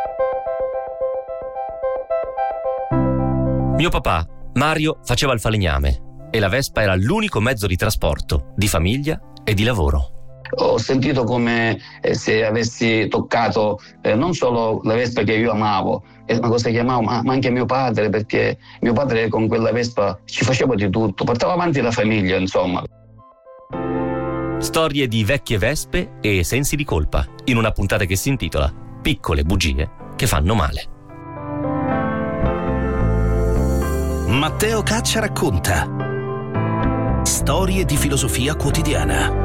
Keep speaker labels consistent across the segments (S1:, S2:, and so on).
S1: Mio papà, Mario, faceva il falegname e la Vespa era l'unico mezzo di trasporto, di famiglia e di lavoro.
S2: Ho sentito come se avessi toccato non solo la Vespa che io amavo, è una cosa che amavo, ma anche mio padre, perché mio padre con quella Vespa ci faceva di tutto, portava avanti la famiglia, insomma.
S1: Storie di vecchie Vespe e sensi di colpa, in una puntata che si intitola Piccole bugie che fanno male.
S3: Matteo Caccia racconta storie di filosofia quotidiana.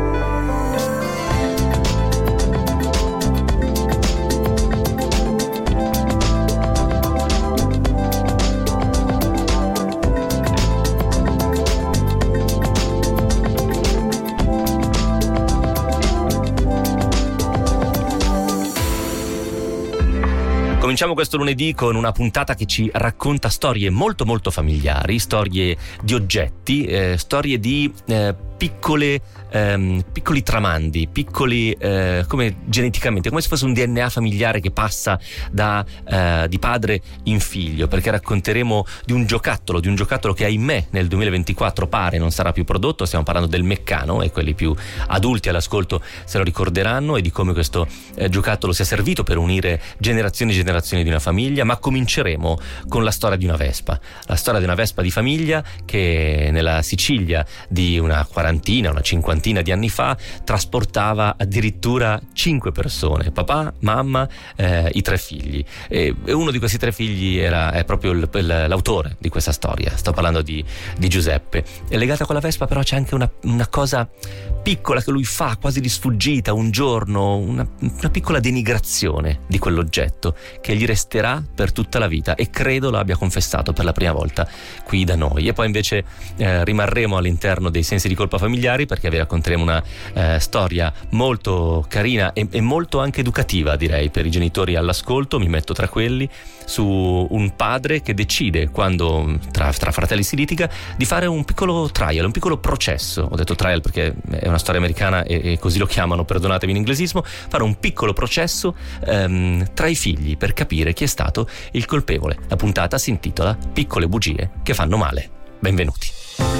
S1: Cominciamo questo lunedì con una puntata che ci racconta storie molto molto familiari, storie di oggetti, storie di piccoli tramandi, piccoli come geneticamente, come se fosse un DNA familiare che passa di padre in figlio, perché racconteremo di un giocattolo che ahimè nel 2024 pare non sarà più prodotto. Stiamo parlando del Meccano e quelli più adulti all'ascolto se lo ricorderanno, e di come questo giocattolo sia servito per unire generazioni e generazioni di una famiglia. Ma cominceremo con la storia di una Vespa, la storia di una Vespa di famiglia che nella Sicilia di una cinquantina di anni fa trasportava addirittura 5 persone, papà, mamma, i 3 figli, e uno di questi 3 figli è proprio l'autore di questa storia. Sto parlando di Giuseppe. E legata con la Vespa però c'è anche una cosa piccola che lui fa quasi di sfuggita un giorno, una piccola denigrazione di quell'oggetto che gli resterà per tutta la vita, e credo lo abbia confessato per la prima volta qui da noi. E poi invece rimarremo all'interno dei sensi di colpa familiari, perché vi racconteremo una storia molto carina e molto anche educativa, direi, per i genitori all'ascolto. Mi metto tra quelli, su un padre che decide, quando tra fratelli si litiga, di fare un piccolo trial, un piccolo processo. Ho detto trial perché è una storia americana e così lo chiamano, perdonatemi l'inglesismo. Fare un piccolo processo tra i figli per capire chi è stato il colpevole. La puntata si intitola Piccole bugie che fanno male. Benvenuti.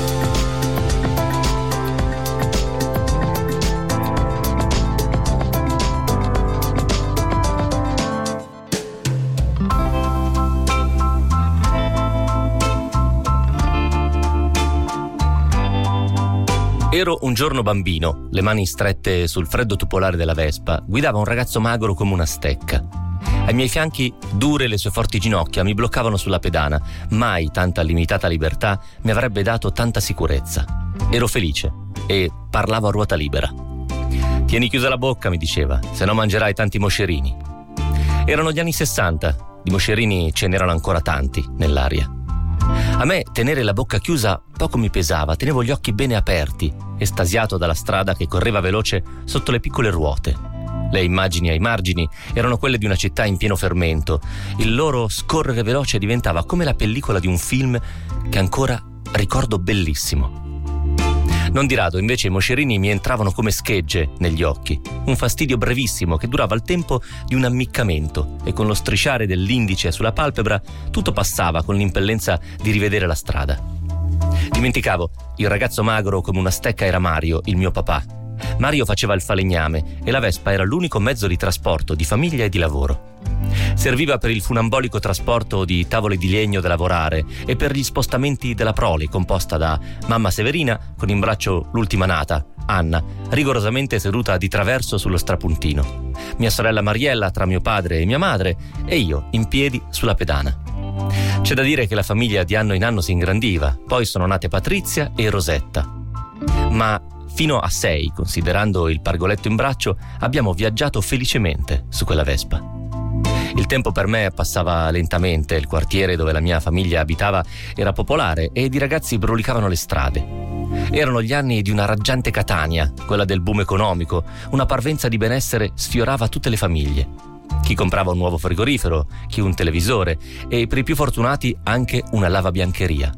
S1: Ero un giorno bambino, le mani strette sul freddo tupolare della Vespa, guidava un ragazzo magro come una stecca. Ai miei fianchi, dure le sue forti ginocchia mi bloccavano sulla pedana. Mai tanta limitata libertà mi avrebbe dato tanta sicurezza. Ero felice e parlavo a ruota libera. Tieni chiusa la bocca, mi diceva, se no mangerai tanti moscerini. Erano gli anni 60, di moscerini ce n'erano ancora tanti nell'aria. A me tenere la bocca chiusa poco mi pesava, tenevo gli occhi bene aperti, estasiato dalla strada che correva veloce sotto le piccole ruote. Le immagini ai margini erano quelle di una città in pieno fermento. Il loro scorrere veloce diventava come la pellicola di un film che ancora ricordo bellissimo. Non di rado invece i moscerini mi entravano come schegge negli occhi, un fastidio brevissimo che durava il tempo di un ammiccamento, e con lo strisciare dell'indice sulla palpebra tutto passava con l'impellenza di rivedere la strada. Dimenticavo, il ragazzo magro come una stecca era Mario, il mio papà. Mario faceva il falegname e la Vespa era l'unico mezzo di trasporto di famiglia e di lavoro. Serviva per il funambolico trasporto di tavole di legno da lavorare e per gli spostamenti della prole, composta da mamma Severina con in braccio l'ultima nata, Anna, rigorosamente seduta di traverso sullo strapuntino, mia sorella Mariella tra mio padre e mia madre e io in piedi sulla pedana. C'è da dire che la famiglia di anno in anno si ingrandiva, poi sono nate Patrizia e Rosetta. Ma fino a 6, considerando il pargoletto in braccio, abbiamo viaggiato felicemente su quella Vespa. Il tempo per me passava lentamente, il quartiere dove la mia famiglia abitava era popolare ed i ragazzi brulicavano le strade. Erano gli anni di una raggiante Catania, quella del boom economico, una parvenza di benessere sfiorava tutte le famiglie. Chi comprava un nuovo frigorifero, chi un televisore e per i più fortunati anche una lavabiancheria.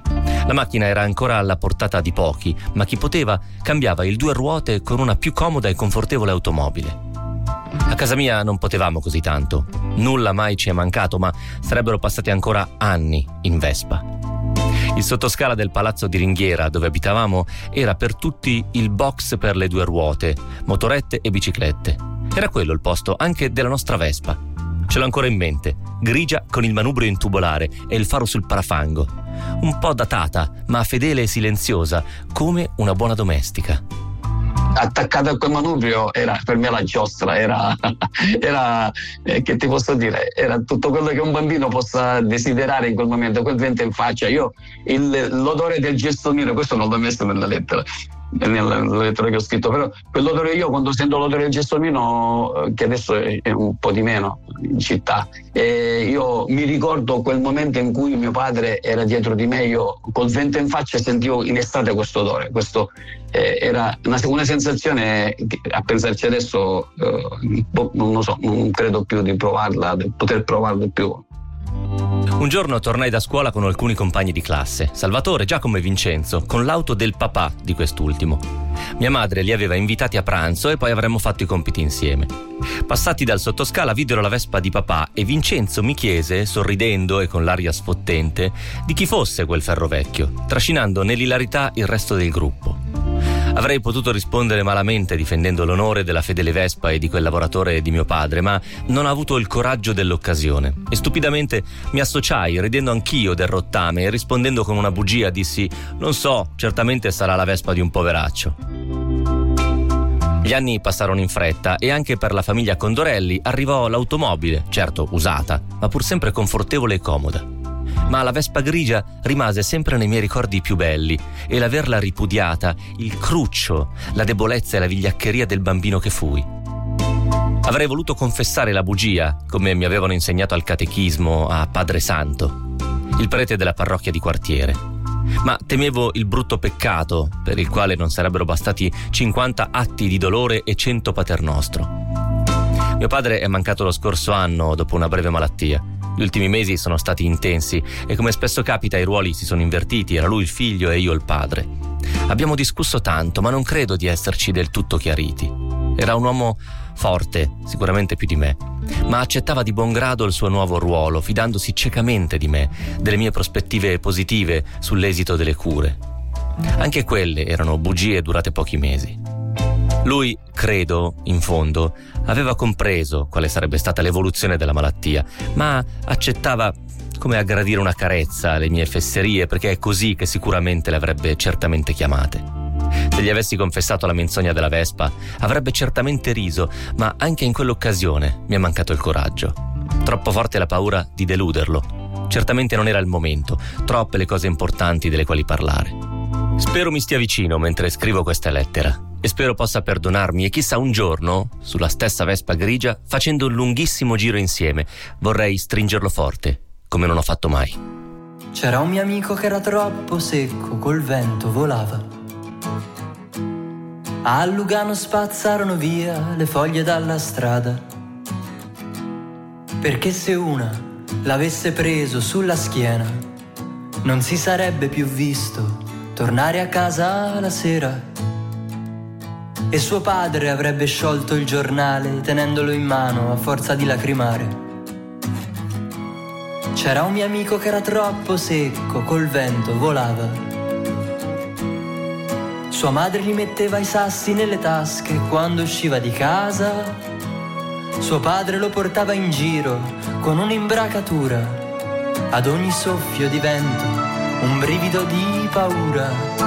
S1: La macchina era ancora alla portata di pochi, ma chi poteva cambiava il 2 ruote con una più comoda e confortevole automobile. A casa mia non potevamo così tanto, nulla mai ci è mancato, ma sarebbero passati ancora anni in Vespa. Il sottoscala del palazzo di ringhiera dove abitavamo era per tutti il box per le 2 ruote, motorette e biciclette. Era quello il posto anche della nostra Vespa. Ce l'ho ancora in mente, grigia con il manubrio in tubolare e il faro sul parafango. Un po' datata, ma fedele e silenziosa, come una buona domestica.
S2: Attaccata a quel manubrio era per me la giostra, era che ti posso dire, era tutto quello che un bambino possa desiderare in quel momento, quel vento in faccia. Io l'odore del gelsomino, questo non l'ho messo nella lettera che ho scritto, però quell'odore, io quando sento l'odore del gelsomino, che adesso è un po' di meno in città, io mi ricordo quel momento in cui mio padre era dietro di me, io col vento in faccia sentivo in estate questo odore. Questo era una sensazione che, a pensarci adesso, non lo so, non credo più di provarla, di poter provarla più.
S1: Un giorno tornai da scuola con alcuni compagni di classe, Salvatore, Giacomo e Vincenzo, con l'auto del papà di quest'ultimo. Mia madre li aveva invitati a pranzo e poi avremmo fatto i compiti insieme. Passati dal sottoscala videro la Vespa di papà e Vincenzo mi chiese, sorridendo e con l'aria sfottente, di chi fosse quel ferro vecchio, trascinando nell'ilarità il resto del gruppo. Avrei potuto rispondere malamente difendendo l'onore della fedele Vespa e di quel lavoratore di mio padre, ma non ho avuto il coraggio dell'occasione e stupidamente mi associai, ridendo anch'io del rottame e rispondendo con una bugia dissi: non so, certamente sarà la Vespa di un poveraccio. Gli anni passarono in fretta e anche per la famiglia Condorelli arrivò l'automobile, certo usata, ma pur sempre confortevole e comoda. Ma la Vespa grigia rimase sempre nei miei ricordi più belli e l'averla ripudiata, il cruccio, la debolezza e la vigliaccheria del bambino che fui. Avrei voluto confessare la bugia, come mi avevano insegnato al catechismo a Padre Santo, il prete della parrocchia di quartiere. Ma temevo il brutto peccato, per il quale non sarebbero bastati 50 atti di dolore e 100 paternostro. Mio padre è mancato lo scorso anno dopo una breve malattia. Gli ultimi mesi sono stati intensi e, come spesso capita, i ruoli si sono invertiti, era lui il figlio e io il padre. Abbiamo discusso tanto, ma non credo di esserci del tutto chiariti. Era un uomo forte, sicuramente più di me, ma accettava di buon grado il suo nuovo ruolo, fidandosi ciecamente di me, delle mie prospettive positive sull'esito delle cure. Anche quelle erano bugie durate pochi mesi. Lui, credo, in fondo, aveva compreso quale sarebbe stata l'evoluzione della malattia, ma accettava come a gradire una carezza le mie fesserie, perché è così che sicuramente le avrebbe certamente chiamate. Se gli avessi confessato la menzogna della Vespa, avrebbe certamente riso, ma anche in quell'occasione mi è mancato il coraggio. Troppo forte la paura di deluderlo. Certamente non era il momento, troppe le cose importanti delle quali parlare. Spero mi stia vicino mentre scrivo questa lettera e spero possa perdonarmi e chissà un giorno, sulla stessa Vespa grigia, facendo un lunghissimo giro insieme, vorrei stringerlo forte, come non ho fatto mai.
S4: C'era un mio amico che era troppo secco, col vento volava. A Lugano spazzarono via le foglie dalla strada, perché se una l'avesse preso sulla schiena non si sarebbe più visto tornare a casa la sera. E suo padre avrebbe sciolto il giornale tenendolo in mano a forza di lacrimare. C'era un mio amico che era troppo secco, col vento volava. Sua madre gli metteva i sassi nelle tasche quando usciva di casa. Suo padre lo portava in giro con un'imbracatura. Ad ogni soffio di vento un brivido di paura.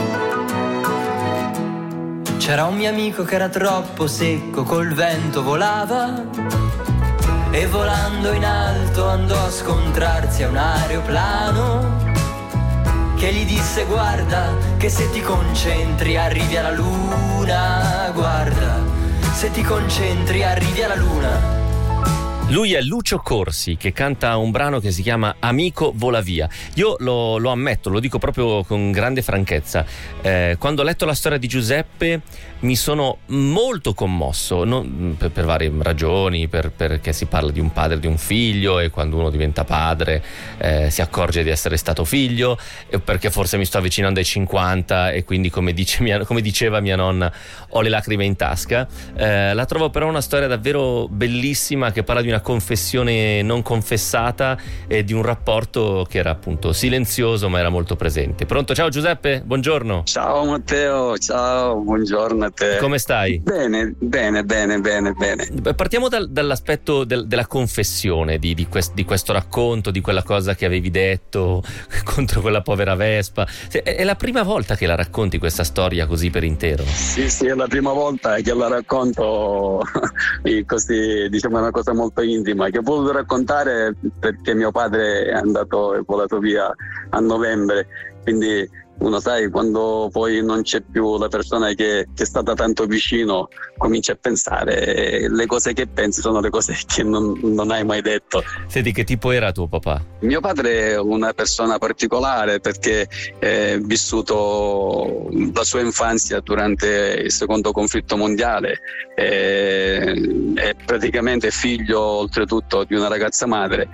S4: C'era un mio amico che era troppo secco, col vento volava e volando in alto andò a scontrarsi a un aeroplano che gli disse: guarda che se ti concentri arrivi alla luna, guarda se ti concentri arrivi alla luna.
S1: Lui è Lucio Corsi, che canta un brano che si chiama Amico vola via. Io lo ammetto, lo dico proprio con grande franchezza. Quando ho letto la storia di Giuseppe mi sono molto commosso, per varie ragioni, perché si parla di un padre e di un figlio, e quando uno diventa padre si accorge di essere stato figlio, perché forse mi sto avvicinando ai 50 e quindi, come diceva mia nonna, ho le lacrime in tasca. La trovo però una storia davvero bellissima, che parla di una confessione non confessata e di un rapporto che era appunto silenzioso ma era molto presente. Pronto? Ciao Giuseppe, buongiorno.
S5: Ciao Matteo, ciao, buongiorno a te.
S1: Come stai?
S5: Bene.
S1: Partiamo dall'aspetto della confessione di questo racconto, di quella cosa che avevi detto contro quella povera Vespa. È la prima volta che la racconti questa storia così per intero?
S5: Sì, è la prima volta che la racconto così, diciamo, è una cosa molto intima che ho voluto raccontare perché mio padre è volato via a novembre, quindi uno, sai, quando poi non c'è più la persona che è stata tanto vicino, comincia a pensare, le cose che pensi sono le cose che non hai mai detto.
S1: Senti, che tipo era tuo papà?
S5: Mio padre è una persona particolare perché è vissuto la sua infanzia durante il secondo conflitto mondiale, è praticamente figlio oltretutto di una ragazza madre.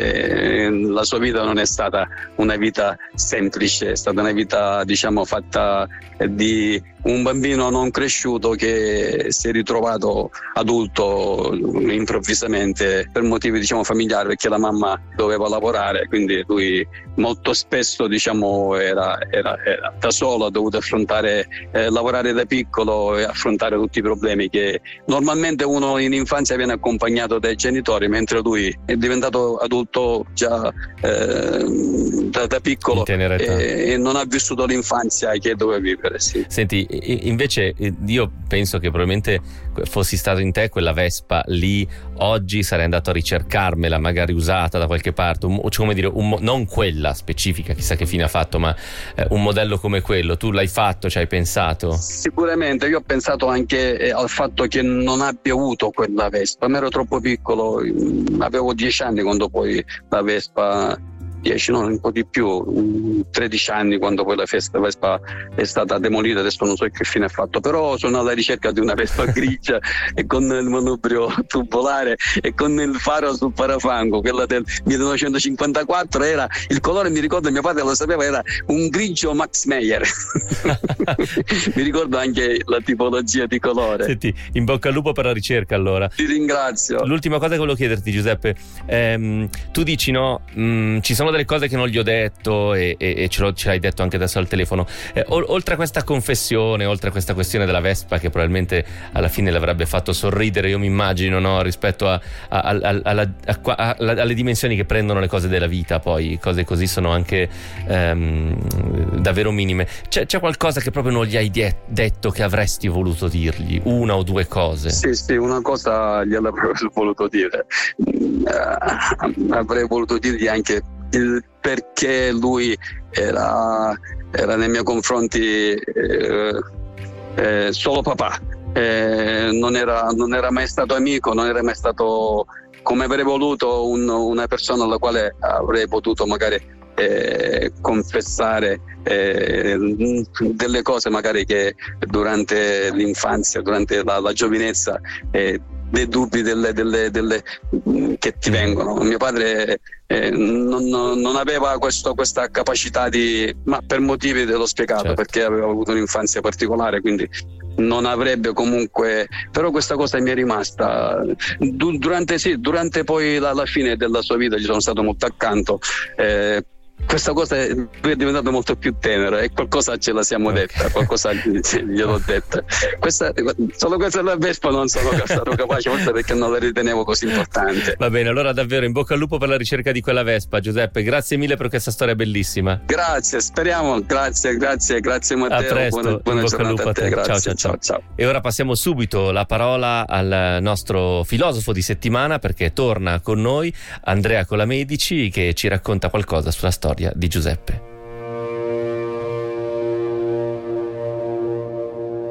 S5: La sua vita non è stata una vita semplice, è stata una vita, diciamo, fatta di un bambino non cresciuto che si è ritrovato adulto improvvisamente per motivi, diciamo, familiari, perché la mamma doveva lavorare, quindi lui molto spesso, diciamo, era da solo, ha dovuto affrontare, lavorare da piccolo e affrontare tutti i problemi che normalmente uno in infanzia viene accompagnato dai genitori, mentre lui è diventato adulto già da piccolo e non ha vissuto l'infanzia che doveva vivere. Sì.
S1: Senti, invece io penso che probabilmente fossi stato in te, quella Vespa lì oggi sarei andato a ricercarmela, magari usata da qualche parte, cioè, come dire, non quella specifica, chissà che fine ha fatto, ma un modello come quello. Tu l'hai fatto, ci hai pensato?
S5: Sicuramente, io ho pensato anche al fatto che non abbia avuto quella Vespa, ma ero troppo piccolo, avevo 10 anni quando poi la Vespa, 10, no, un po' di più, 13 anni quando poi la Vespa è stata demolita. Adesso non so che fine ha fatto, però sono alla ricerca di una Vespa grigia e con il manubrio tubolare e con il faro sul parafango, quella del 1954, era il colore, mi ricordo, mio padre lo sapeva, era un grigio Max Meyer. Mi ricordo anche la tipologia di colore.
S1: Senti, in bocca al lupo per la ricerca, allora.
S5: Ti ringrazio.
S1: L'ultima cosa che volevo chiederti, Giuseppe, tu dici no, ci sono delle cose che non gli ho detto e ce l'hai detto anche adesso al telefono, oltre a questa confessione, oltre a questa questione della Vespa che probabilmente alla fine l'avrebbe fatto sorridere, io mi immagino, no, rispetto alle dimensioni che prendono le cose della vita, poi cose così sono anche davvero minime. C'è qualcosa che proprio non gli hai detto che avresti voluto dirgli, una o due cose?
S5: Sì, una cosa gliel'avrei voluto dire, avrei voluto dirgli anche il perché lui era nei miei confronti solo papà, non era mai stato amico, non era mai stato, come avrei voluto, una persona alla quale avrei potuto magari confessare delle cose magari che durante l'infanzia, durante la giovinezza, dei dubbi che ti vengono. Mio padre non aveva questa capacità ma per motivi dello spiegato, certo, perché aveva avuto un'infanzia particolare, quindi non avrebbe comunque, però questa cosa mi è rimasta durante poi la fine della sua vita, gli sono stato molto accanto. Questa cosa è diventata molto più tenera e qualcosa ce la siamo detta, qualcosa gliel'ho detta. Solo questa della Vespa non sono stato capace, forse perché non la ritenevo così importante.
S1: Va bene, allora davvero in bocca al lupo per la ricerca di quella Vespa, Giuseppe. Grazie mille per questa storia bellissima.
S5: Grazie, speriamo. Grazie Matteo.
S1: A presto,
S5: buona giornata a te. Grazie. Ciao.
S1: E ora passiamo subito la parola al nostro filosofo di settimana, perché torna con noi Andrea Colamedici, che ci racconta qualcosa sulla storia di Giuseppe.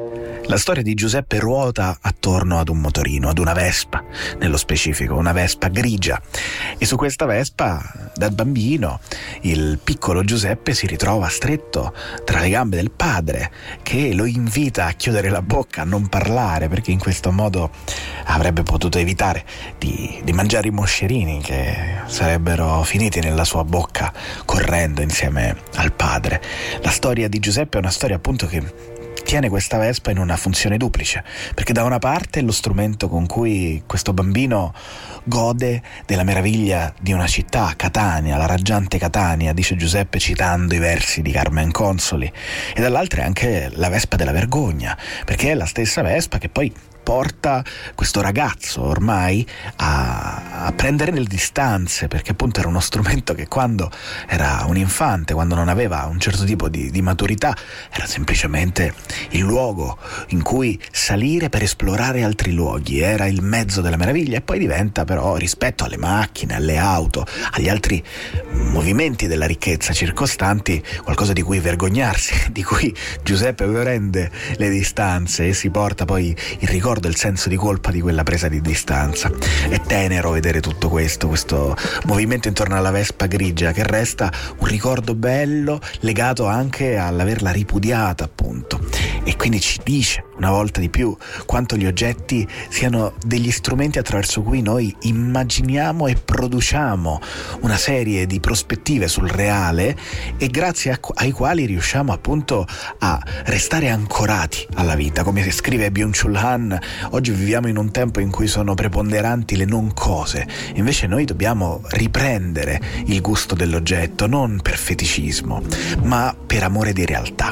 S6: La storia di Giuseppe ruota attorno ad un motorino, ad una Vespa, nello specifico, una Vespa grigia. E su questa Vespa, da bambino, il piccolo Giuseppe si ritrova stretto tra le gambe del padre, che lo invita a chiudere la bocca, a non parlare, perché in questo modo avrebbe potuto evitare di mangiare i moscerini che sarebbero finiti nella sua bocca correndo insieme al padre. La storia di Giuseppe è una storia appunto che tiene questa Vespa in una funzione duplice, perché da una parte è lo strumento con cui questo bambino gode della meraviglia di una città, Catania, la raggiante Catania, dice Giuseppe citando i versi di Carmen Consoli, e dall'altra è anche la Vespa della vergogna, perché è la stessa Vespa che poi porta questo ragazzo ormai a prendere le distanze, perché appunto era uno strumento che quando era un infante, quando non aveva un certo tipo di maturità, era semplicemente il luogo in cui salire per esplorare altri luoghi, era il mezzo della meraviglia, e poi diventa però, rispetto alle macchine, alle auto, agli altri movimenti della ricchezza circostanti, qualcosa di cui vergognarsi, di cui Giuseppe prende le distanze e si porta poi il ricordo del senso di colpa di quella presa di distanza. È tenero vedere tutto questo movimento intorno alla Vespa grigia, che resta un ricordo bello legato anche all'averla ripudiata appunto, e quindi ci dice una volta di più quanto gli oggetti siano degli strumenti attraverso cui noi immaginiamo e produciamo una serie di prospettive sul reale, e grazie ai quali riusciamo appunto a restare ancorati alla vita. Come scrive Byung-Chul Han, oggi viviamo in un tempo in cui sono preponderanti le non cose, invece noi dobbiamo riprendere il gusto dell'oggetto, non per feticismo, ma per amore di realtà.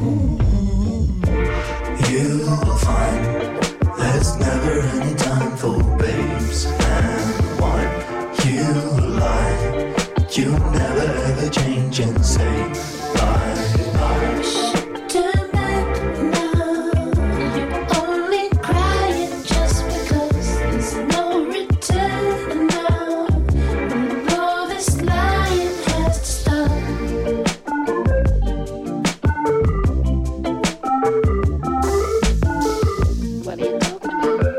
S7: You'll find there's never any time for babes and wine. You lie, you never ever change and say bye.
S8: Turn back now. You're only crying just because there's no return now. And all this lying has to stop. What are you talking about?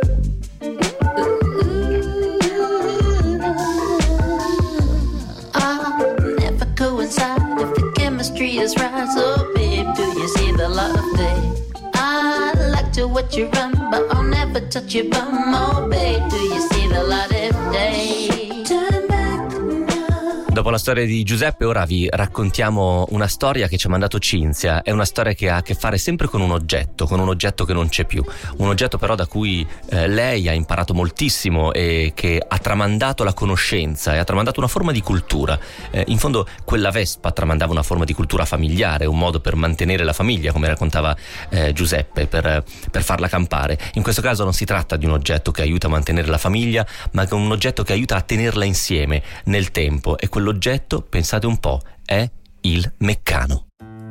S8: I'll never coincide if the chemistry is right. So babe, do you see the love day? I like to watch you run, but I'll never touch your bum. Oh babe, do you see the light of day? Turn back now.
S1: Dopo la storia di Giuseppe, ora vi raccontiamo una storia che ci ha mandato Cinzia. È una storia che ha a che fare sempre con un oggetto che non c'è più. Un oggetto però da cui lei ha imparato moltissimo e che ha tramandato la conoscenza e ha tramandato una forma di cultura. In fondo quella Vespa tramandava una forma di cultura familiare, un modo per mantenere la famiglia, come raccontava Giuseppe, per farla campare. In questo caso non si tratta di un oggetto che aiuta a mantenere la famiglia, ma che è un oggetto che aiuta a tenerla insieme nel tempo, e quell'oggetto, pensate un po', è il meccano.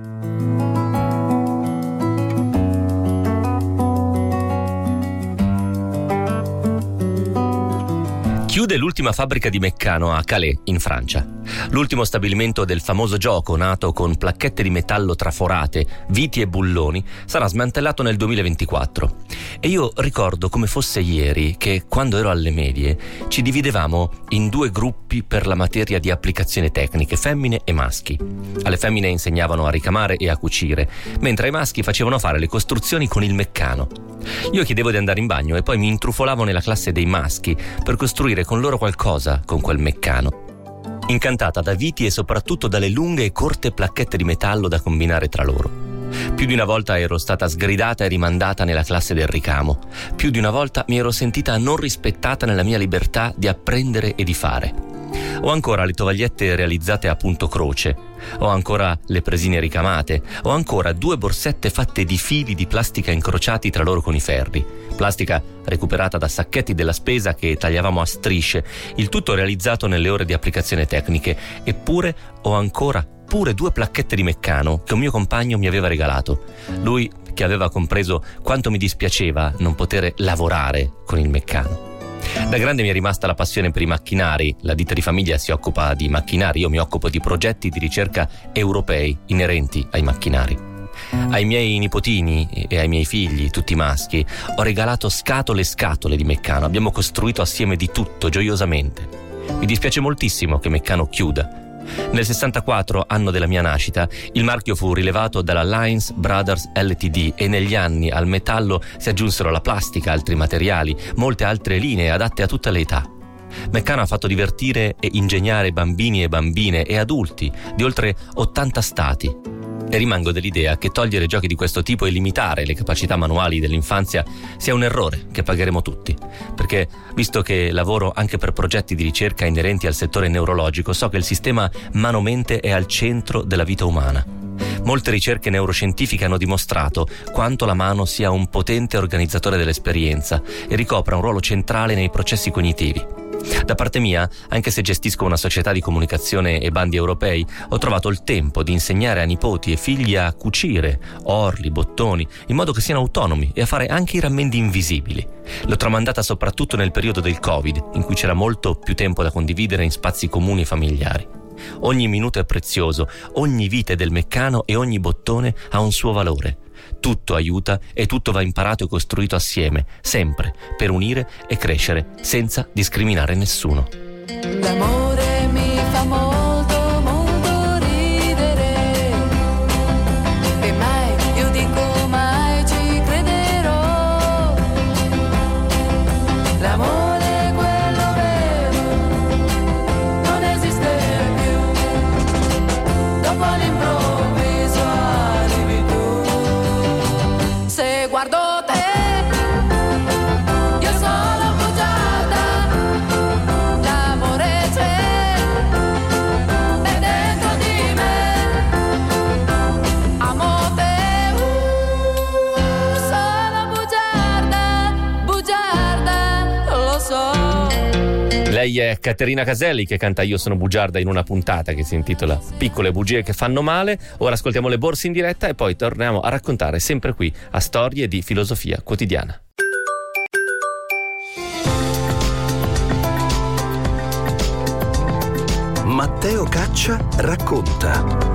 S1: Chiude l'ultima fabbrica di Meccano a Calais, in Francia. L'ultimo stabilimento del famoso gioco, nato con placchette di metallo traforate, viti e bulloni, sarà smantellato nel 2024. E io ricordo come fosse ieri che, quando ero alle medie, ci dividevamo in due gruppi per la materia di applicazioni tecniche, femmine e maschi. Alle femmine insegnavano a ricamare e a cucire, mentre ai maschi facevano fare le costruzioni con il meccano. Io chiedevo di andare in bagno e poi mi intrufolavo nella classe dei maschi per costruire con loro qualcosa con quel meccano. Incantata da viti e soprattutto dalle lunghe e corte placchette di metallo da combinare tra loro. Più di una volta ero stata sgridata e rimandata nella classe del ricamo. Più di una volta mi ero sentita non rispettata nella mia libertà di apprendere e di fare. Ho ancora le tovagliette realizzate a punto croce, ho ancora le presine ricamate, ho ancora 2 borsette fatte di fili di plastica incrociati tra loro con i ferri, plastica recuperata da sacchetti della spesa che tagliavamo a strisce, il tutto realizzato nelle ore di applicazione tecniche. Eppure ho ancora pure 2 placchette di meccano che un mio compagno mi aveva regalato, lui che aveva compreso quanto mi dispiaceva non poter lavorare con il meccano. Da grande mi è rimasta la passione per i macchinari. La ditta di famiglia si occupa di macchinari, io mi occupo di progetti di ricerca europei inerenti ai macchinari. Ai miei nipotini e ai miei figli, tutti maschi, ho regalato scatole e scatole di Meccano. Abbiamo costruito assieme di tutto, gioiosamente. Mi dispiace moltissimo che Meccano chiuda. Nel 64, anno della mia nascita, il marchio fu rilevato dalla Lines Brothers Ltd e negli anni al metallo si aggiunsero la plastica, altri materiali, molte altre linee adatte a tutte le età. Meccano ha fatto divertire e ingegnare bambini e bambine e adulti di oltre 80 stati. E rimango dell'idea che togliere giochi di questo tipo e limitare le capacità manuali dell'infanzia sia un errore che pagheremo tutti. Perché, visto che lavoro anche per progetti di ricerca inerenti al settore neurologico, so che il sistema mano-mente è al centro della vita umana. Molte ricerche neuroscientifiche hanno dimostrato quanto la mano sia un potente organizzatore dell'esperienza e ricopra un ruolo centrale nei processi cognitivi. Da parte mia, anche se gestisco una società di comunicazione e bandi europei, ho trovato il tempo di insegnare a nipoti e figli a cucire orli, bottoni, in modo che siano autonomi e a fare anche i rammendi invisibili. L'ho tramandata soprattutto nel periodo del Covid, in cui c'era molto più tempo da condividere in spazi comuni e familiari. Ogni minuto è prezioso, ogni vite del Meccano e ogni bottone ha un suo valore. Tutto aiuta e tutto va imparato e costruito assieme, sempre, per unire e crescere, senza discriminare nessuno.
S9: L'amore mi fa molto, molto ridere, e mai, io dico mai ci crederò. L'amore è quello vero, non esiste più, dopo all'improvviso arrivi tu. Se guardo te, io sono bugiarda, l'amore c'è, è dentro di me, amo te, sono bugiarda, bugiarda, lo so.
S1: Lei è Caterina Caselli, che canta Io sono bugiarda in una puntata che si intitola Piccole bugie che fanno male. Ora ascoltiamo le borse in diretta e poi torniamo a raccontare sempre qui a Storie di filosofia quotidiana.
S3: Matteo Caccia racconta.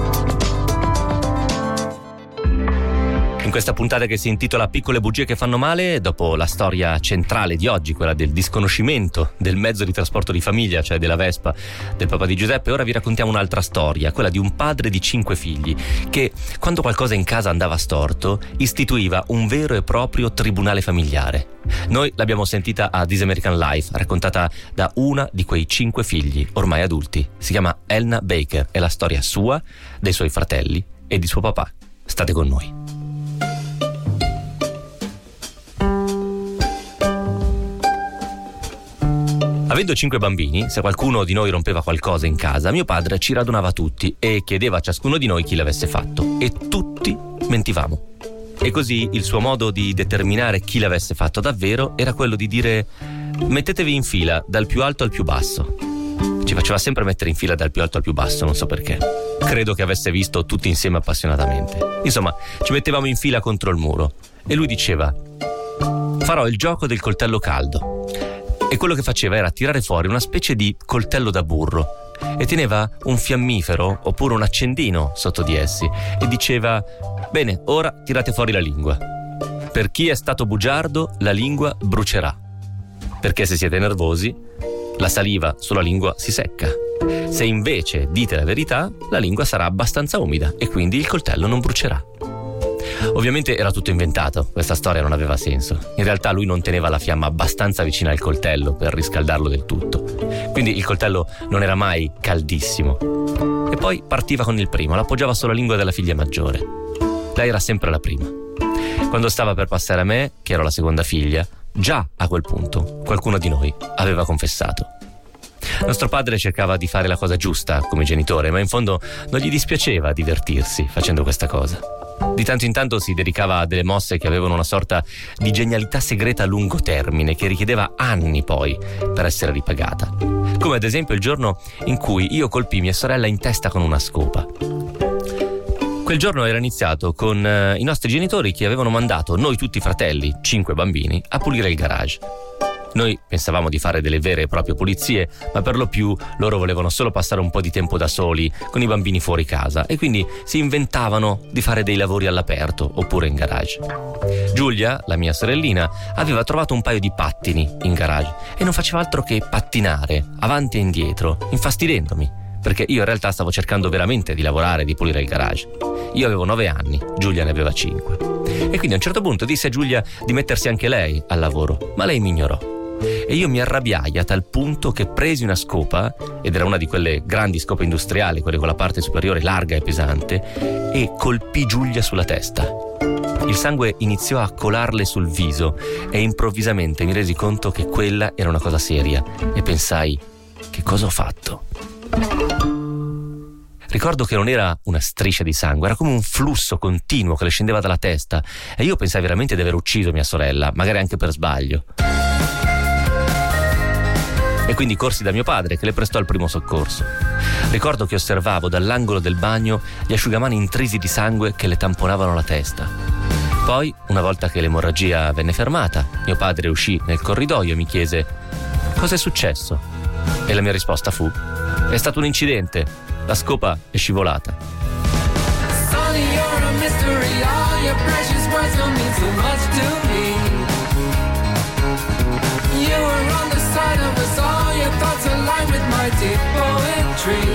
S1: In questa puntata che si intitola Piccole bugie che fanno male, dopo la storia centrale di oggi, quella del disconoscimento del mezzo di trasporto di famiglia, cioè della Vespa del papà di Giuseppe, ora vi raccontiamo un'altra storia, quella di un padre di 5 figli che, quando qualcosa in casa andava storto, istituiva un vero e proprio tribunale familiare. Noi l'abbiamo sentita a This American Life, raccontata da una di quei 5 figli, ormai adulti. Si chiama Elna Baker, è la storia sua, dei suoi fratelli e di suo papà. State con noi. Avendo 5 bambini, se qualcuno di noi rompeva qualcosa in casa, mio padre ci radunava tutti e chiedeva a ciascuno di noi chi l'avesse fatto. E tutti mentivamo. E così il suo modo di determinare chi l'avesse fatto davvero era quello di dire: mettetevi in fila dal più alto al più basso. Ci faceva sempre mettere in fila dal più alto al più basso, non so perché. Credo che avesse visto tutti insieme appassionatamente. Insomma, ci mettevamo in fila contro il muro e lui diceva: farò il gioco del coltello caldo. E quello che faceva era tirare fuori una specie di coltello da burro e teneva un fiammifero oppure un accendino sotto di essi e diceva: bene, ora tirate fuori la lingua. Per chi è stato bugiardo la lingua brucerà, perché se siete nervosi la saliva sulla lingua si secca. Se invece dite la verità, la lingua sarà abbastanza umida e quindi il coltello non brucerà. Ovviamente era tutto inventato, questa storia non aveva senso. In realtà lui non teneva la fiamma abbastanza vicina al coltello per riscaldarlo del tutto. Quindi il coltello non era mai caldissimo. E poi partiva con il primo, l'appoggiava sulla lingua della figlia maggiore. Lei era sempre la prima. Quando stava per passare a me, che ero la seconda figlia, già a quel punto qualcuno di noi aveva confessato. Nostro padre cercava di fare la cosa giusta come genitore, ma in fondo non gli dispiaceva divertirsi facendo questa cosa. Di tanto in tanto si dedicava a delle mosse che avevano una sorta di genialità segreta a lungo termine che richiedeva anni poi per essere ripagata. Come ad esempio il giorno in cui io colpii mia sorella in testa con una scopa. Quel giorno era iniziato con i nostri genitori che avevano mandato noi tutti fratelli, 5 bambini, a pulire il garage. Noi pensavamo di fare delle vere e proprie pulizie, ma per lo più loro volevano solo passare un po' di tempo da soli, con i bambini fuori casa, e quindi si inventavano di fare dei lavori all'aperto oppure in garage. Giulia, la mia sorellina, aveva trovato un paio di pattini in garage e non faceva altro che pattinare avanti e indietro, infastidendomi, perché io in realtà stavo cercando veramente di lavorare, di pulire il garage. Io avevo 9 anni, Giulia ne aveva 5. E quindi a un certo punto disse a Giulia di mettersi anche lei al lavoro, ma lei mi ignorò. E io mi arrabbiai a tal punto che presi una scopa, ed era una di quelle grandi scope industriali, quelle con la parte superiore larga e pesante, e colpì Giulia sulla testa. Il sangue iniziò a colarle sul viso e improvvisamente mi resi conto che quella era una cosa seria e pensai: che cosa ho fatto? Ricordo che non era una striscia di sangue, era come un flusso continuo che le scendeva dalla testa e io pensai veramente di aver ucciso mia sorella, magari anche per sbaglio. E quindi corsi da mio padre, che le prestò il primo soccorso. Ricordo che osservavo dall'angolo del bagno gli asciugamani intrisi di sangue che le tamponavano la testa. Poi, una volta che l'emorragia venne fermata, mio padre uscì nel corridoio e mi chiese: cosa è successo? E la mia risposta fu: è stato un incidente, la scopa è scivolata.
S9: Sonny, you're a mystery. All your precious words don't mean so much to me. You were on the side of us all. Your thoughts align with my deep poetry.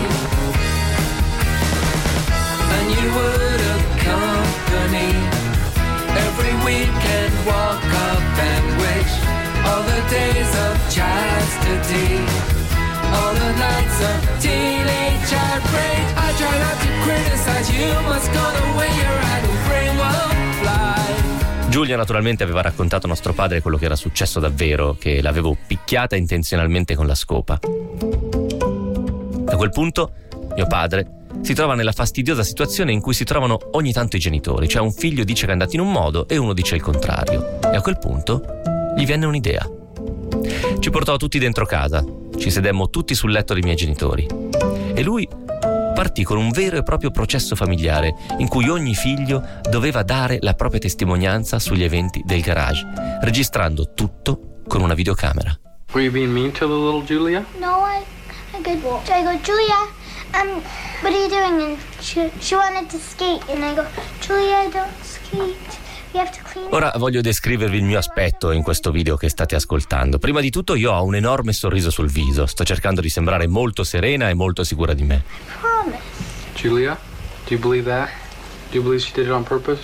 S9: And you would accompany every weekend walk up and wish all the days of chastity, all the nights of teenage heartbreak. I try not to criticize you, must go the way your idle brain will fly.
S1: Giulia naturalmente aveva raccontato a nostro padre quello che era successo davvero, che l'avevo picchiata intenzionalmente con la scopa. A quel punto mio padre si trova nella fastidiosa situazione in cui si trovano ogni tanto i genitori, cioè un figlio dice che è andato in un modo e uno dice il contrario. E a quel punto gli venne un'idea. Ci portò tutti dentro casa, ci sedemmo tutti sul letto dei miei genitori e lui partì con un vero e proprio processo familiare in cui ogni figlio doveva dare la propria testimonianza sugli eventi del garage, registrando tutto con una videocamera.
S10: Were you being mean to the little Julia?
S11: No, I go, Julia, what are you doing? And she wanted to skate, and I go, Julia, don't skate. You have to clean.
S1: Ora voglio descrivervi il mio aspetto in questo video che state ascoltando. Prima di tutto io ho un enorme sorriso sul viso, sto cercando di sembrare molto serena e molto sicura di me.
S11: Promise.
S10: Julia, do you believe that? Do you believe she did it on purpose?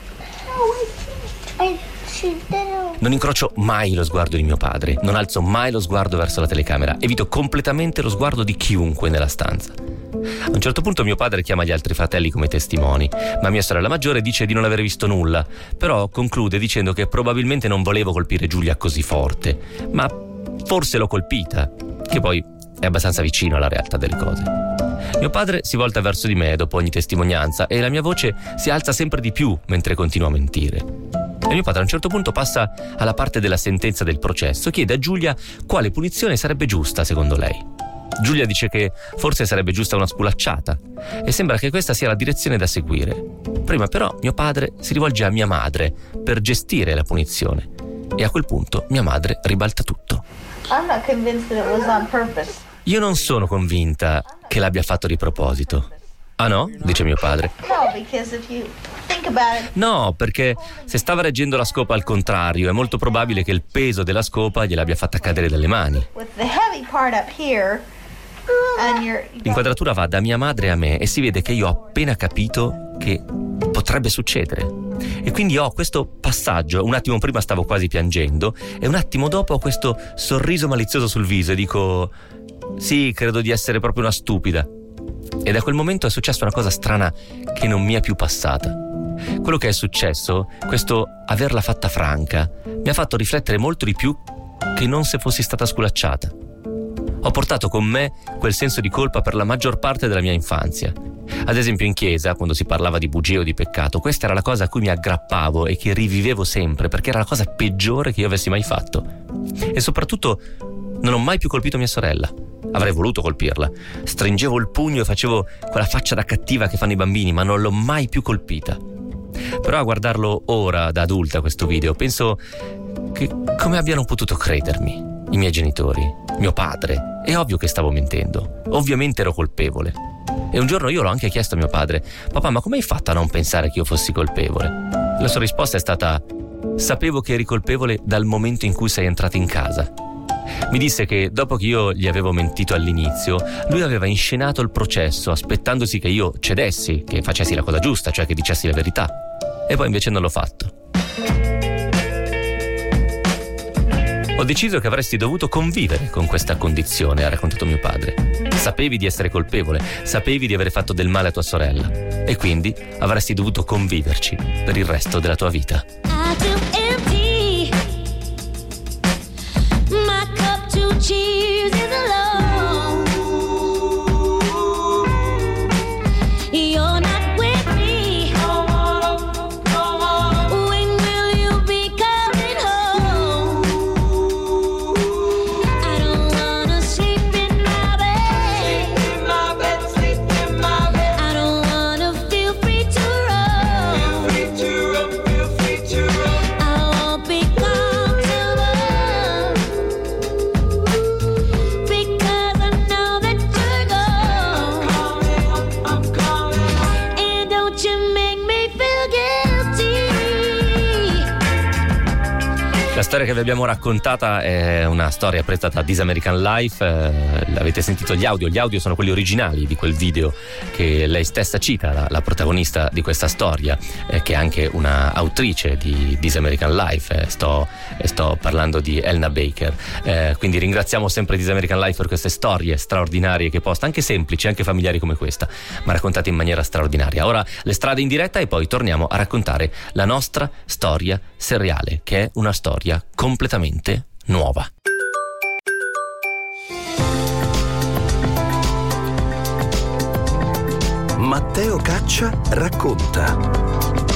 S11: No, she did it.
S1: Non incrocio mai lo sguardo di mio padre, non alzo mai lo sguardo verso la telecamera, evito completamente lo sguardo di chiunque nella stanza. A un certo punto mio padre chiama gli altri fratelli come testimoni, ma mia sorella maggiore dice di non aver visto nulla, però conclude dicendo che probabilmente non volevo colpire Giulia così forte, ma forse l'ho colpita, che poi è abbastanza vicino alla realtà delle cose. Mio padre si volta verso di me dopo ogni testimonianza e la mia voce si alza sempre di più mentre continuo a mentire. E mio padre a un certo punto passa alla parte della sentenza del processo, chiede a Giulia quale punizione sarebbe giusta secondo lei. Giulia dice che forse sarebbe giusta una spulacciata e sembra che questa sia la direzione da seguire. Prima però mio padre si rivolge a mia madre per gestire la punizione e a quel punto mia madre ribalta tutto.
S12: I'm not convinced that it was on purpose.
S1: Io non sono convinta che l'abbia fatto di proposito. Ah no? Dice mio padre.
S12: No, because if you think about it.
S1: No, perché se stava reggendo la scopa al contrario è molto probabile che il peso della scopa gliel'abbia fatta cadere dalle mani.
S12: With the heavy part up here.
S1: L'inquadratura va da mia madre a me e si vede che io ho appena capito che potrebbe succedere. E quindi ho questo passaggio, un attimo prima stavo quasi piangendo e un attimo dopo ho questo sorriso malizioso sul viso e dico: sì, credo di essere proprio una stupida. E da quel momento è successa una cosa strana che non mi è più passata. Quello che è successo, questo averla fatta franca, mi ha fatto riflettere molto di più che non se fossi stata sculacciata. Ho portato con me quel senso di colpa per la maggior parte della mia infanzia. Ad esempio in chiesa, quando si parlava di bugie o di peccato, questa era la cosa a cui mi aggrappavo e che rivivevo sempre, perché era la cosa peggiore che io avessi mai fatto. E soprattutto non ho mai più colpito mia sorella. Avrei voluto colpirla. Stringevo il pugno e facevo quella faccia da cattiva che fanno i bambini, ma non l'ho mai più colpita. Però a guardarlo ora, da adulta, questo video, penso che come abbiano potuto credermi. i miei genitori, mio padre. È ovvio che stavo mentendo. Ovviamente ero colpevole. E un giorno io l'ho anche chiesto a mio padre: papà, ma come hai fatto a non pensare che io fossi colpevole? La sua risposta è stata: sapevo che eri colpevole dal momento in cui sei entrato in casa. Mi disse che dopo che io gli avevo mentito all'inizio, lui aveva inscenato il processo aspettandosi che io cedessi, che facessi la cosa giusta, cioè che dicessi la verità. E poi invece non l'ho fatto. Ho deciso che avresti dovuto convivere con questa condizione, ha raccontato mio padre. Sapevi di essere colpevole, sapevi di aver fatto del male a tua sorella e quindi avresti dovuto conviverci per il resto della tua vita.
S13: Cheers is alone. You're not with me. When will you be coming home? I don't wanna sleep in my bed. Sleep in my bed. I don't wanna feel free to roam. Feel free to roam. I won't be comfortable.
S1: La storia che vi abbiamo raccontata è una storia presa da This American Life. Avete sentito gli audio sono quelli originali di quel video che lei stessa cita, la protagonista di questa storia, che è anche una autrice di This American Life. Sto parlando di Elna Baker. Quindi ringraziamo sempre This American Life per queste storie straordinarie che posta, anche semplici, anche familiari come questa, ma raccontate in maniera straordinaria. Ora le strade in diretta e poi torniamo a raccontare la nostra storia seriale, che è una storia completamente nuova.
S3: Matteo Caccia racconta.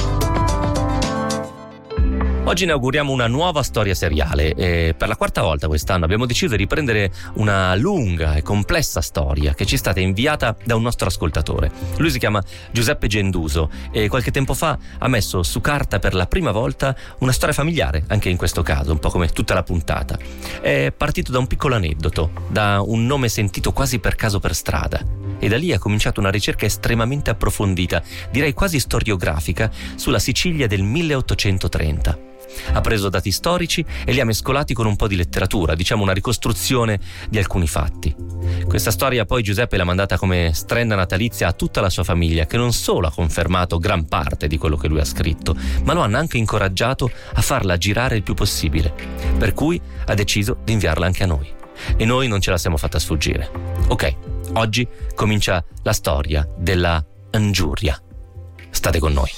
S1: Oggi inauguriamo una nuova storia seriale e per la quarta volta quest'anno abbiamo deciso di riprendere una lunga e complessa storia che ci è stata inviata da un nostro ascoltatore. Lui si chiama Giuseppe Genduso e qualche tempo fa ha messo su carta per la prima volta una storia familiare, anche in questo caso, un po' come tutta la puntata. È partito da un piccolo aneddoto, da un nome sentito quasi per caso per strada. E da lì ha cominciato una ricerca estremamente approfondita, direi quasi storiografica, sulla Sicilia del 1830. Ha preso dati storici e li ha mescolati con un po' di letteratura, diciamo una ricostruzione di alcuni fatti. Questa storia poi Giuseppe l'ha mandata come strenda natalizia a tutta la sua famiglia, che non solo ha confermato gran parte di quello che lui ha scritto, ma lo hanno anche incoraggiato a farla girare il più possibile. Per cui ha deciso di inviarla anche a noi. E noi non ce la siamo fatta sfuggire. Ok, oggi comincia la storia della Angiuria. State con noi.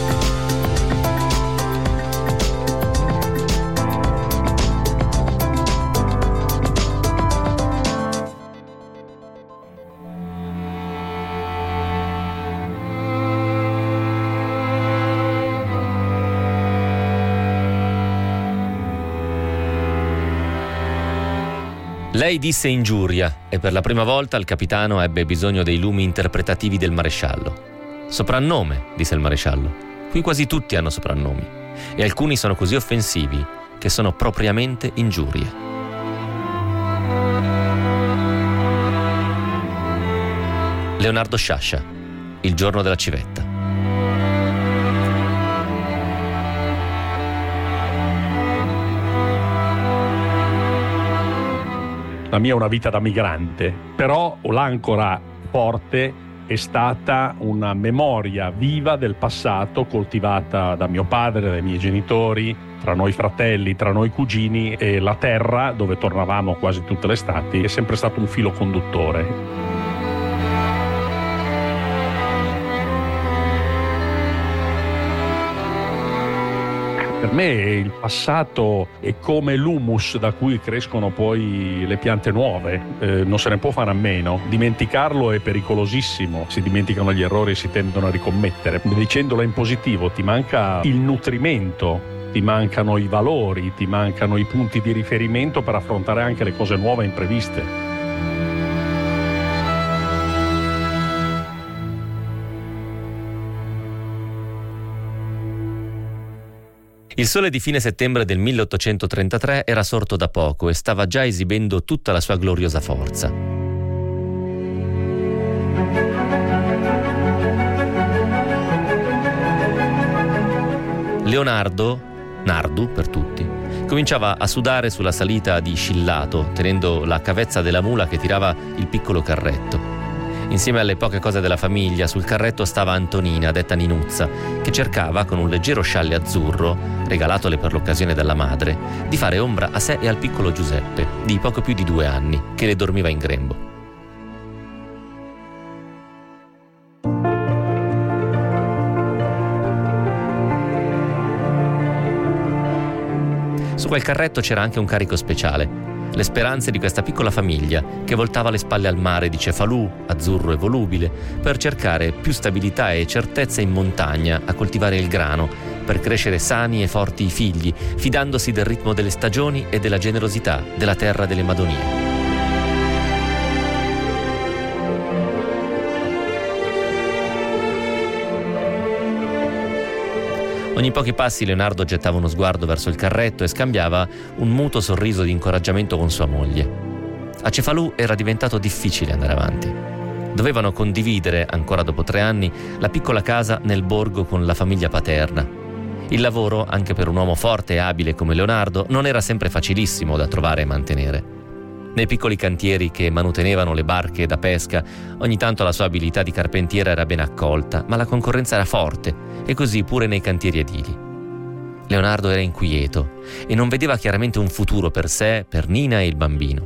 S1: Lei disse ingiuria e per la prima volta il capitano ebbe bisogno dei lumi interpretativi del maresciallo. Soprannome, disse il maresciallo. Qui quasi tutti hanno soprannomi e alcuni sono così offensivi che sono propriamente ingiurie. Leonardo Sciascia, Il giorno della civetta.
S14: La mia è una vita da migrante, però l'ancora forte è stata una memoria viva del passato coltivata da mio padre, dai miei genitori, tra noi fratelli, tra noi cugini, e la terra dove tornavamo quasi tutte le estati è sempre stato un filo conduttore. Per me il passato è come l'humus da cui crescono poi le piante nuove, non se ne può fare a meno. Dimenticarlo è pericolosissimo, si dimenticano gli errori e si tendono a ricommettere. Dicendolo in positivo, ti manca il nutrimento, ti mancano i valori, ti mancano i punti di riferimento per affrontare anche le cose nuove e impreviste.
S1: Il Sole di fine settembre del 1833 era sorto da poco e stava già esibendo tutta la sua gloriosa forza. Leonardo, Nardu per tutti, cominciava a sudare sulla salita di Scillato, tenendo la cavezza della mula che tirava il piccolo carretto. Insieme alle poche cose della famiglia, sul carretto stava Antonina, detta Ninuzza, che cercava, con un leggero scialle azzurro, regalatole per l'occasione dalla madre, di fare ombra a sé e al piccolo Giuseppe, di poco più di 2 anni, che le dormiva in grembo. Su quel carretto c'era anche un carico speciale. Le speranze di questa piccola famiglia che voltava le spalle al mare di Cefalù, azzurro e volubile, per cercare più stabilità e certezza in montagna a coltivare il grano, per crescere sani e forti i figli, fidandosi del ritmo delle stagioni e della generosità della terra delle Madonie. Ogni pochi passi Leonardo gettava uno sguardo verso il carretto e scambiava un muto sorriso di incoraggiamento con sua moglie. A Cefalù era diventato difficile andare avanti. Dovevano condividere, ancora dopo 3 anni, la piccola casa nel borgo con la famiglia paterna. Il lavoro, anche per un uomo forte e abile come Leonardo, non era sempre facilissimo da trovare e mantenere. Nei piccoli cantieri che manutenevano le barche da pesca, ogni tanto la sua abilità di carpentiera era ben accolta, ma la concorrenza era forte, e così pure nei cantieri edili. Leonardo era inquieto e non vedeva chiaramente un futuro per sé, per Nina e il bambino.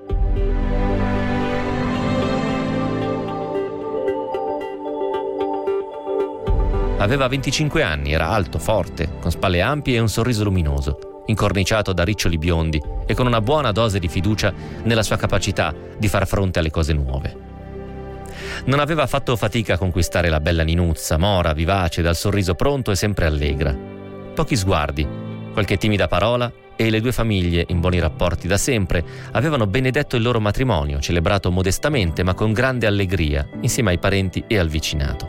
S1: Aveva 25 anni, era alto, forte, con spalle ampie e un sorriso luminoso, incorniciato da riccioli biondi e con una buona dose di fiducia nella sua capacità di far fronte alle cose nuove. Non aveva fatto fatica a conquistare la bella Ninuzza, mora, vivace, dal sorriso pronto e sempre allegra. Pochi sguardi, qualche timida parola e le 2 famiglie, in buoni rapporti da sempre, avevano benedetto il loro matrimonio, celebrato modestamente ma con grande allegria, insieme ai parenti e al vicinato.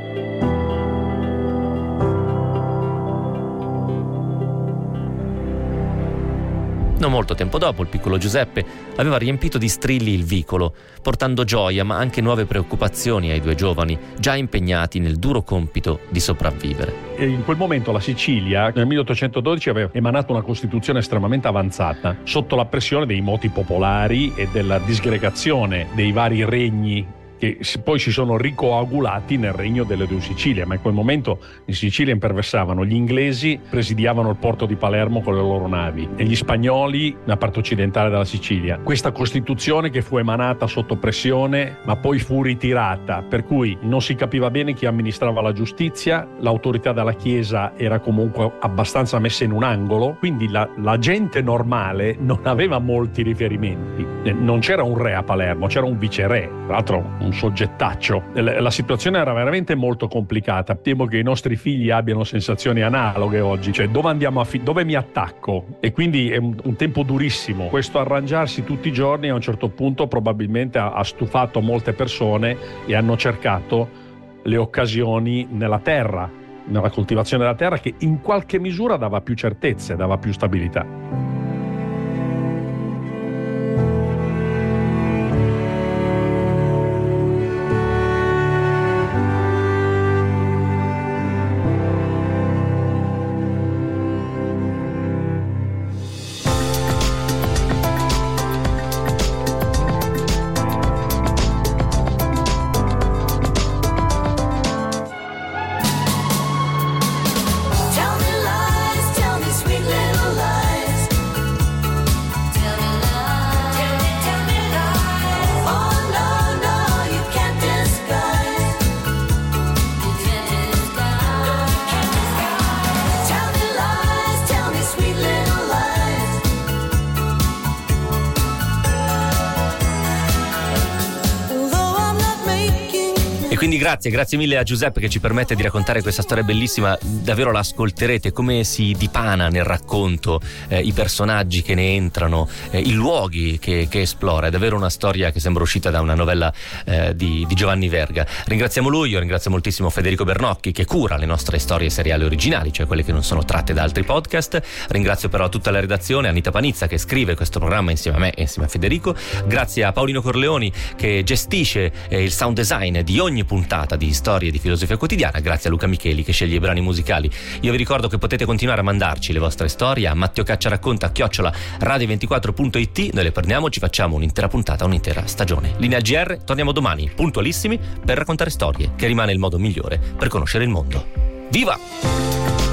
S1: Non molto tempo dopo, il piccolo Giuseppe aveva riempito di strilli il vicolo, portando gioia ma anche nuove preoccupazioni ai 2 giovani, già impegnati nel duro compito di sopravvivere.
S14: E in quel momento la Sicilia, nel 1812, aveva emanato una costituzione estremamente avanzata, sotto la pressione dei moti popolari e della disgregazione dei vari regni che poi si sono ricoagulati nel regno delle 2 Sicilie, ma in quel momento in Sicilia imperversavano gli inglesi, presidiavano il porto di Palermo con le loro navi, e gli spagnoli la parte occidentale della Sicilia. Questa Costituzione che fu emanata sotto pressione ma poi fu ritirata, per cui non si capiva bene chi amministrava la giustizia, l'autorità della Chiesa era comunque abbastanza messa in un angolo, quindi la gente normale non aveva molti riferimenti. Non c'era un re a Palermo, c'era un viceré, tra l'altro un soggettaccio. La situazione era veramente molto complicata. Temo che i nostri figli abbiano sensazioni analoghe oggi, cioè dove mi attacco? E quindi è un tempo durissimo. Questo arrangiarsi tutti i giorni a un certo punto probabilmente ha stufato molte persone e hanno cercato le occasioni nella terra, nella coltivazione della terra, che in qualche misura dava più certezze, dava più stabilità.
S13: Tell me lies, sweet little lies.
S1: E quindi grazie mille a Giuseppe che ci permette di raccontare questa storia bellissima. Davvero l'ascolterete come si dipana nel racconto, i personaggi che ne entrano, i luoghi che esplora. È davvero una storia che sembra uscita da una novella di Giovanni Verga. Ringraziamo lui, io ringrazio moltissimo Federico Bernocchi che cura le nostre storie seriali originali, cioè quelle che non sono tratte da altri podcast. Ringrazio però tutta la redazione, Anita Panizza che scrive questo programma insieme a me e insieme a Federico. Grazie a Paolino Corleoni che gestisce il sound design di ogni puntata di Storie di Filosofia Quotidiana. Grazie a Luca Micheli che sceglie i brani musicali. Io vi ricordo che potete continuare a mandarci le vostre storie a matteocacciaracconta@radio24.it. Noi le prendiamo, ci facciamo un'intera puntata, un'intera stagione. Linea GR, torniamo domani puntualissimi per raccontare storie, che rimane il modo migliore per conoscere il mondo. Viva!